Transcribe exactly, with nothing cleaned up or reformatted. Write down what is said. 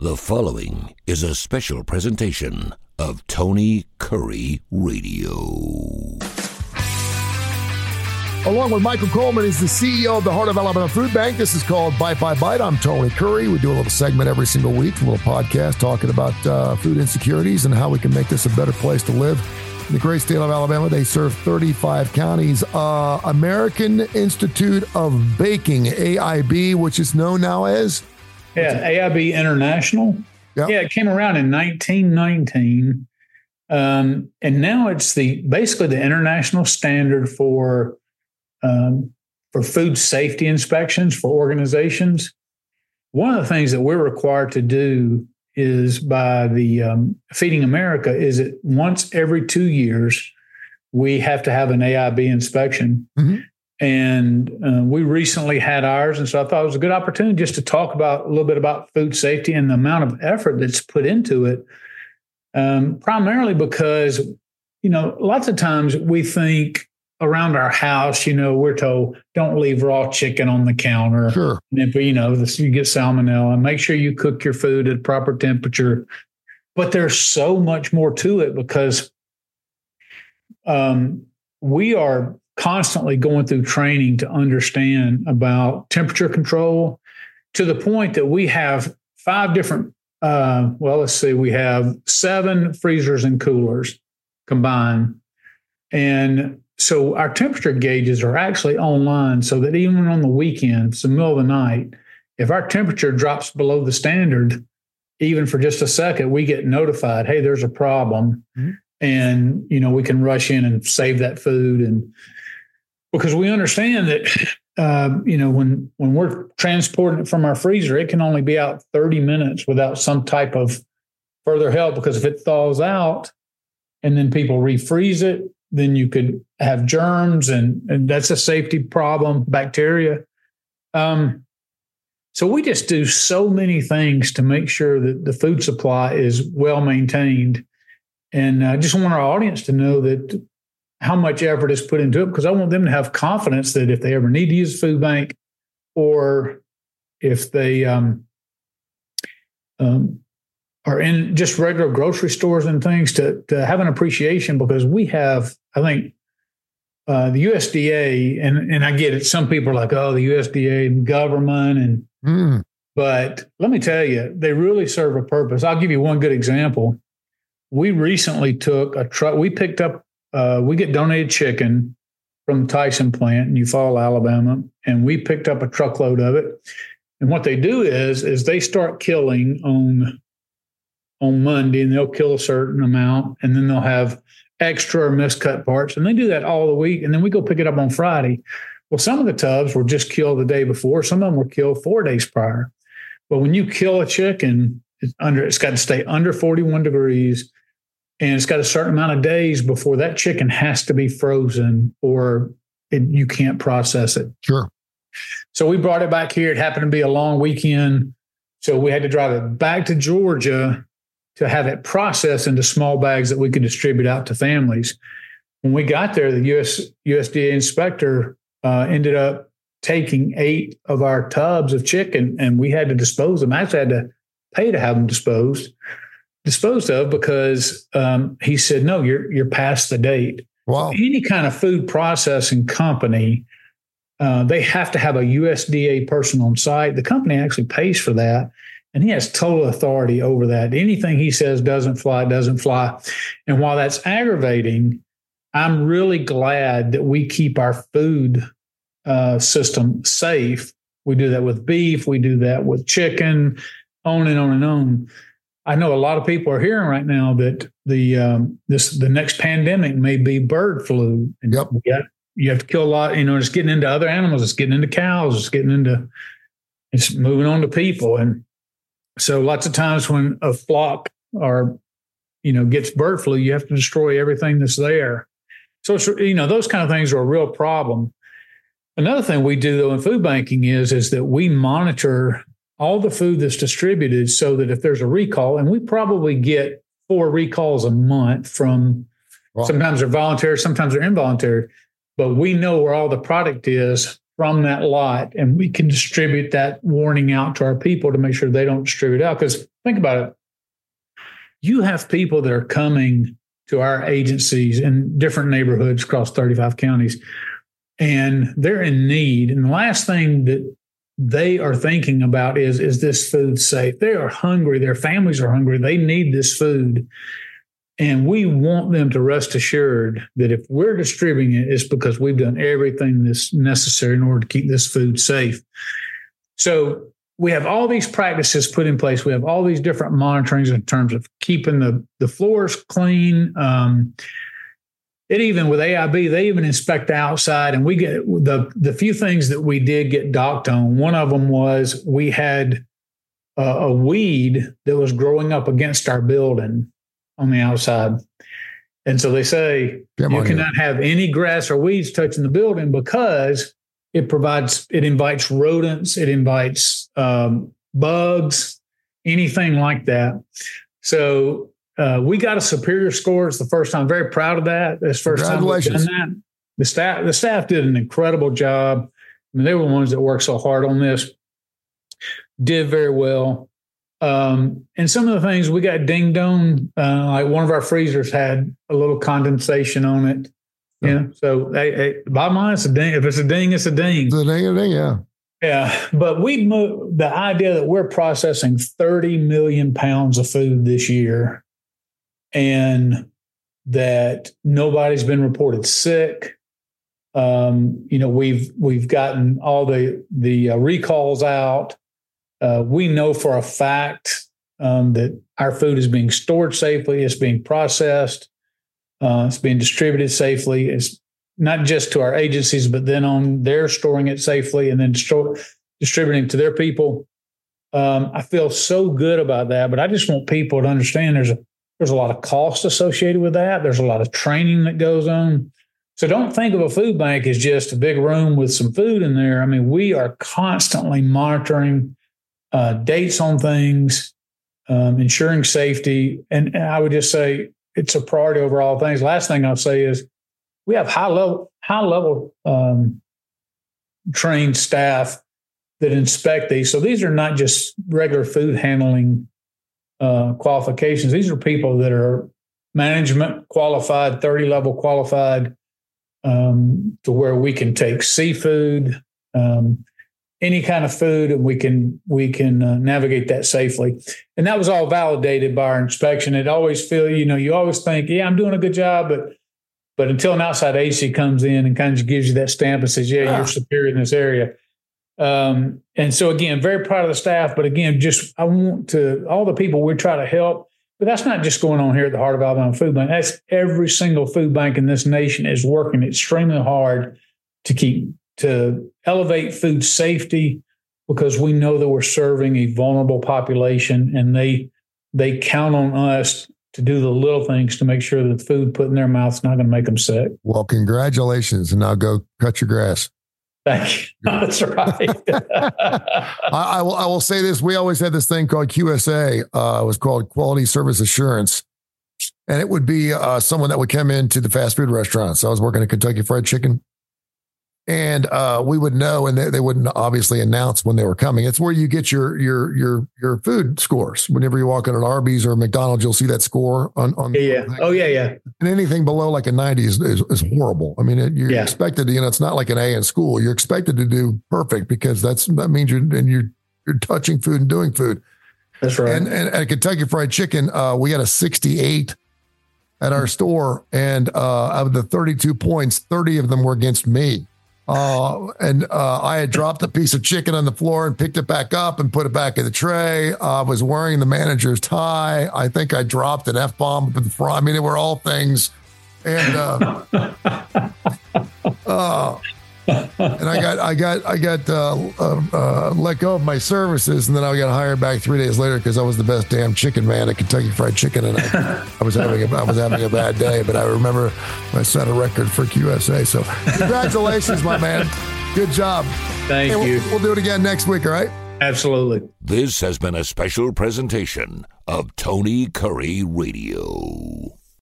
The following is a special presentation of Tony Curry Radio. Along with Michael Coleman, he's the C E O of the Heart of Alabama Food Bank. This is called Bite by Bite. I'm Tony Curry. We do a little segment every single week, a little podcast talking about uh, food insecurities and how we can make this a better place to live. In the great state of Alabama, they serve thirty-five counties. Uh, American Institute of Baking, A I B, which is known now as? Yeah, A I B International. Yep. Yeah, it came around in nineteen nineteen. Um, and now it's the basically the international standard for um, for food safety inspections for organizations. One of the things that we're required to do is by the um, Feeding America is that once every two years, we have to have an A I B inspection. Mm-hmm. And uh, we recently had ours. And so I thought it was a good opportunity just to talk about a little bit about food safety and the amount of effort that's put into it. Um, primarily because, you know, lots of times we think around our house, you know, we're told don't leave raw chicken on the counter. Sure. And if, you know, this, you get salmonella, make sure you cook your food at proper temperature. But there's so much more to it because um, we are constantly going through training to understand about temperature control to the point that we have five different, uh, well, let's see, we have seven freezers and coolers combined. And so our temperature gauges are actually online so that even on the weekend, it's the middle of the night, if our temperature drops below the standard, even for just a second, we get notified, hey, there's a problem. Mm-hmm. And, you know, we can rush in and save that food. And because we understand that, uh, you know, when, when we're transporting it from our freezer, it can only be out thirty minutes without some type of further help. Because if it thaws out and then people refreeze it, then you could have germs and, and that's a safety problem, bacteria. Um, so we just do so many things to make sure that the food supply is well maintained. And I just want our audience to know that how much effort is put into it, because I want them to have confidence that if they ever need to use a food bank or if they um, um, are in just regular grocery stores and things, to, to have an appreciation, because we have, I think, uh, the U S D A, and, and I get it, some people are like, oh, the U S D A government, and mm. but let me tell you, they really serve a purpose. I'll give you one good example. We recently took a truck, we picked up Uh, we get donated chicken from the Tyson plant in Eufaula, Alabama, and we picked up a truckload of it. And what they do is, is they start killing on, on Monday, and they'll kill a certain amount, and then they'll have extra or miscut parts. And they do that all the week, and then we go pick it up on Friday. Well, some of the tubs were just killed the day before. Some of them were killed four days prior. But when you kill a chicken, it's under, it's got to stay under forty-one degrees. And it's got a certain amount of days before that chicken has to be frozen or it, you can't process it. Sure. So we brought it back here. It happened to be a long weekend. So we had to drive it back to Georgia to have it processed into small bags that we could distribute out to families. When we got there, the U S U S D A inspector uh, ended up taking eight of our tubs of chicken, and we had to dispose them. I actually had to pay to have them disposed. disposed of because um, he said, no, you're you're past the date. Wow. Any kind of food processing company, uh, they have to have a U S D A person on site. The company actually pays for that, and he has total authority over that. Anything he says doesn't fly, doesn't fly. And while that's aggravating, I'm really glad that we keep our food uh, system safe. We do that with beef. We do that with chicken, on and on and on. I know a lot of people are hearing right now that the um, this the next pandemic may be bird flu. And yep. you, have, you have to kill a lot. You know, it's getting into other animals. It's getting into cows. It's getting into, it's moving on to people. And so lots of times when a flock or, you know, gets bird flu, you have to destroy everything that's there. So, it's, you know, those kind of things are a real problem. Another thing we do, though, in food banking is, is that we monitor all the food that's distributed so that if there's a recall, and we probably get four recalls a month from, wow. Sometimes they're voluntary, sometimes they're involuntary, but we know where all the product is from that lot, and we can distribute that warning out to our people to make sure they don't distribute out. Because think about it. You have people that are coming to our agencies in different neighborhoods across thirty-five counties, and they're in need. And the last thing that they are thinking about is, is this food safe? They are hungry. Their families are hungry. They need this food. And we want them to rest assured that if we're distributing it, it's because we've done everything that's necessary in order to keep this food safe. So we have all these practices put in place. We have all these different monitorings in terms of keeping the, the floors clean. Um, it even with A I B, they even inspect the outside, and we get the, the few things that we did get docked on. One of them was we had a, a weed that was growing up against our building on the outside. And so they say Come you cannot here. have any grass or weeds touching the building because it provides, it invites rodents, it invites um, bugs, anything like that. So uh, we got a superior score. It's the first time. I'm very proud of that. It's the first time we've done that. The staff, the staff did an incredible job. I mean, they were the ones that worked so hard on this, did very well. Um, and some of the things we got dinged on, uh, like one of our freezers had a little condensation on it. Yeah. You know? So hey, hey, bottom line, it's a ding. If it's a ding, it's a ding. It's a ding, a ding, yeah. Yeah. But we moved the idea that we're processing thirty million pounds of food this year and that nobody's been reported sick. Um, you know, we've, we've gotten all the, the uh, recalls out. Uh, we know for a fact um, that our food is being stored safely. It's being processed. Uh, it's being distributed safely. It's not just to our agencies, but then on they're storing it safely and then distro- distributing to their people. Um, I feel so good about that, but I just want people to understand there's a, there's a lot of cost associated with that. There's a lot of training that goes on. So don't think of a food bank as just a big room with some food in there. I mean, we are constantly monitoring Uh, dates on things, um, ensuring safety. And, and I would just say it's a priority over all things. Last thing I'll say is we have high level, high level um, trained staff that inspect these. So these are not just regular food handling uh, qualifications. These are people that are management qualified, thirty level qualified, um, to where we can take seafood, um, any kind of food, and we can we can uh, navigate that safely. And that was all validated by our inspection. It always feel, you know, you always think, yeah, I'm doing a good job, but but until an outside agency comes in and kind of gives you that stamp and says, yeah, yeah. you're superior in this area. Um, and so again, very proud of the staff, but again, just I want to all the people we try to help. But that's not just going on here at the Heart of Alabama Food Bank. That's every single food bank in this nation is working extremely hard to keep to elevate food safety, because we know that we're serving a vulnerable population, and they they count on us to do the little things to make sure that the food put in their mouth is not going to make them sick. Well, congratulations, and now go cut your grass. Thank you. That's right. I, I will. I will say this: we always had this thing called Q S A. Uh, it was called Quality Service Assurance, and it would be uh, someone that would come into the fast food restaurants. I was working at Kentucky Fried Chicken. And uh, we would know, and they, they wouldn't obviously announce when they were coming. It's where you get your your your your food scores. Whenever you walk in an Arby's or McDonald's, you'll see that score on. on yeah, yeah. Oh, yeah, yeah. And anything below like a ninety is is, is horrible. I mean, it, you're yeah. expected to, you know, it's not like an A in school. You're expected to do perfect, because that's that means you're and you're you're touching food and doing food. That's right. And, and at Kentucky Fried Chicken, uh, we got a sixty-eight at our store, and uh, out of the thirty-two points, thirty of them were against me. Uh, and uh, I had dropped a piece of chicken on the floor and picked it back up and put it back in the tray. I uh, was wearing the manager's tie. I think I dropped an F-bomb up in the front. I mean, they were all things. And uh, uh, and I got I got I got uh, uh, uh, let go of my services, and then I got hired back three days later because I was the best damn chicken man at Kentucky Fried Chicken, and I, I was having a, I was having a bad day. But I remember I set a record for Q S A. So congratulations, my man. Good job. Thank hey, you. We'll, we'll do it again next week. All right. Absolutely. This has been a special presentation of Tony Curry Radio.